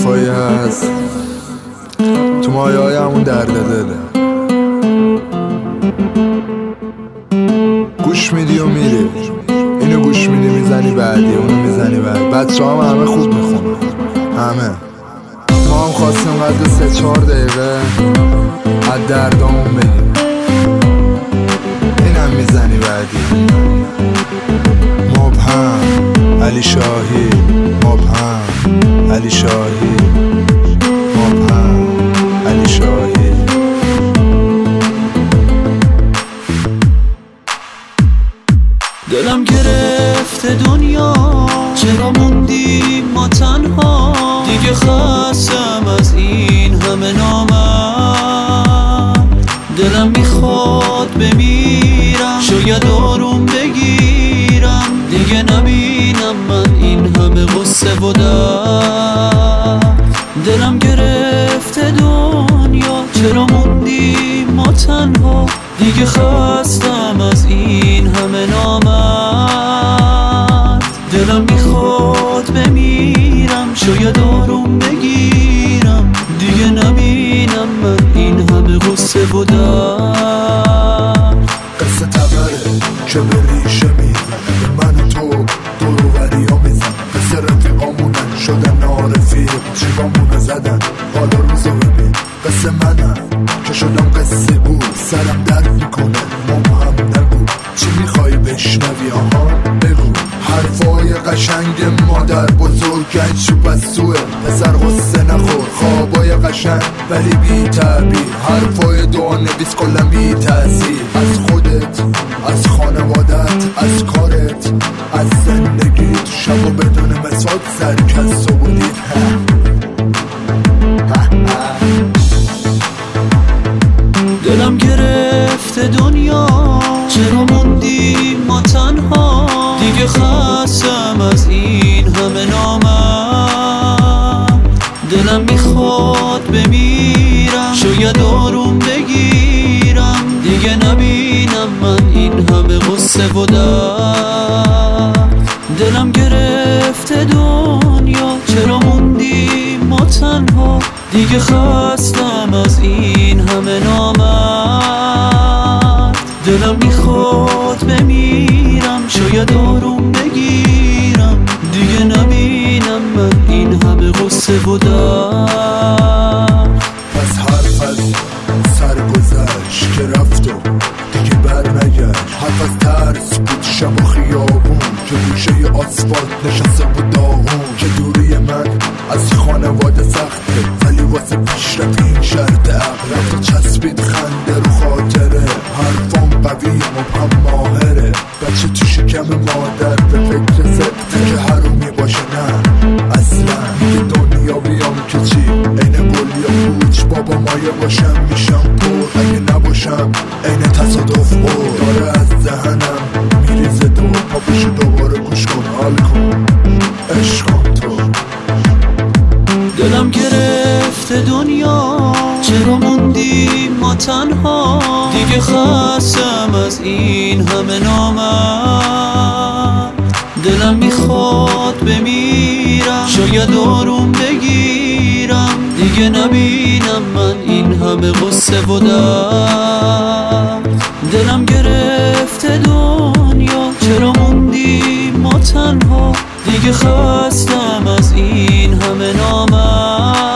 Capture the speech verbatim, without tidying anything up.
حرفایی هست تو مایه های همون درد دله، گوش میدی و میری، اینو گوش میدی میزنی بعدی، اونو میزنی بعد. بچه هم همه خوب میخونن، همه. ما هم خواستیم قدر سه چهار دقیقه از دردامون بگیم، اینم میزنی بعدی. مبهم علی شاهی، مبهم علی شاهی، مبهم علی شاهی. دلم گرفته دنیا، چرا موندیم ما تنها؟ دیگه خستم از این همه نامرد. دلم میخواد بمیرم، شاید آروم بگیرم، دیگه نبینم من این همه غصه و درد. دلم گرفته دنیا، چرا موندیم ما تنها؟ دیگه خستم از این همه نامرد. دلم میخواد بمیرم، شاید آروم بگیرم، دیگه نبینم من این همه غصه و درد. قصه تبره که به ریشه میزنه، به من و تو دوروبری ها میزنه. قصه رفیقامونن شدن نارفیق، جیبامونو زدن حالا روزو ببین. قصه منم که شدم قصه بود، سرم درد میکنه مهم نگو. چی میخوای بشنوی؟ آها بگو. حرفای قشنگ مادر بزرگن چوب از سوه، پسر غصه نخور. خوابای قشنگ ولی بی تعبیر، حرفای دعا نویس کلن بی تأثیر. از خودت، از خانوادت، از کارت، از زندگیت، شب و بدون مساک سرکست و بودید. دلم گرفته دنیا، چرا موندیم ما تنها؟ دیگه خستم از این همه نامرد. دلم میخواد بمیرم، شاید آروم بگیرم، دیگه نبینم من این همه غصه و درد. دلم گرفته دنیا، چرا موندیم ما تنها؟ دیگه خستم از این همه نامرد. دلم میخواد بمیرم، شاید آروم بگیرم، دیگه نبینم من این همه غصه و درد. پس حرف از سرگذشت که رفت و دیگه بر نگشت. حرف از ترس بود شب و خیابون، که گوشه آسفالت نشسته بود داغون. که دوری من از خانواده سخته، ولی واسه پیشرفت این شرط عقل. رفت و چسبید خنده رو خاطره، حرفام قوی مبهم ماهره. بچه تو شکم مادر به فکر سکته که حرومی باشه نه اصلا. میگه دنیا بیام که چی، این گل یا پوچ. بابا مایه باشم میشم پر، اگه نباشم این تصادف بود. داره از ذهنم میریزه دور، پا بشو دوباره گوش کن، حال کن، عشق کن تو. دلم گرفته دنیا، چرا موندیم ما تنها؟ دیگه خستم از این همه نامرد. دلم میخواد بمیرم، شاید آروم بگیرم، دیگه نبینم من این همه غصه و درد. دلم گرفته دنیا، چرا موندیم ما تنها؟ دیگه خستم از این همه نامرد.